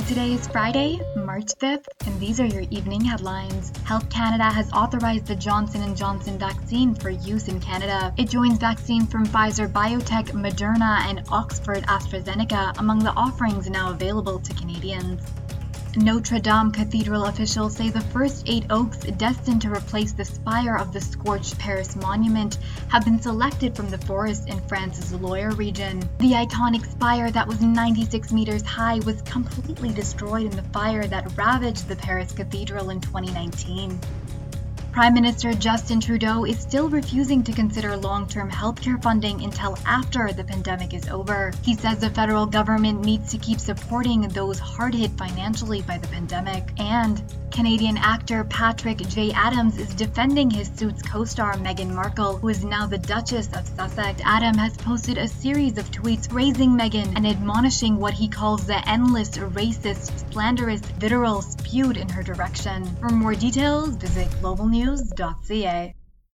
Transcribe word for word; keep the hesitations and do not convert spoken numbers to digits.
Today is Friday, March fifth, and these are your evening headlines. Health Canada has authorized the Johnson and Johnson vaccine for use in Canada. It joins vaccines from Pfizer BioNTech, Moderna, and Oxford AstraZeneca among the offerings now available to Canadians. Notre Dame Cathedral officials say the first eight oaks destined to replace the spire of the scorched Paris monument have been selected from the forest in France's Loire region. The iconic spire that was ninety-six meters high was completely destroyed in the fire that ravaged the Paris Cathedral in twenty nineteen. Prime Minister Justin Trudeau is still refusing to consider long-term healthcare funding until after the pandemic is over. He says the federal government needs to keep supporting those hard hit financially by the pandemic. And Canadian actor Patrick J. Adams is defending his Suits co-star Meghan Markle, who is now the Duchess of Sussex. Adam has posted a series of tweets praising Meghan and admonishing what he calls the endless racist, slanderous vitriol spewed in her direction. For more details, visit global news dot c a.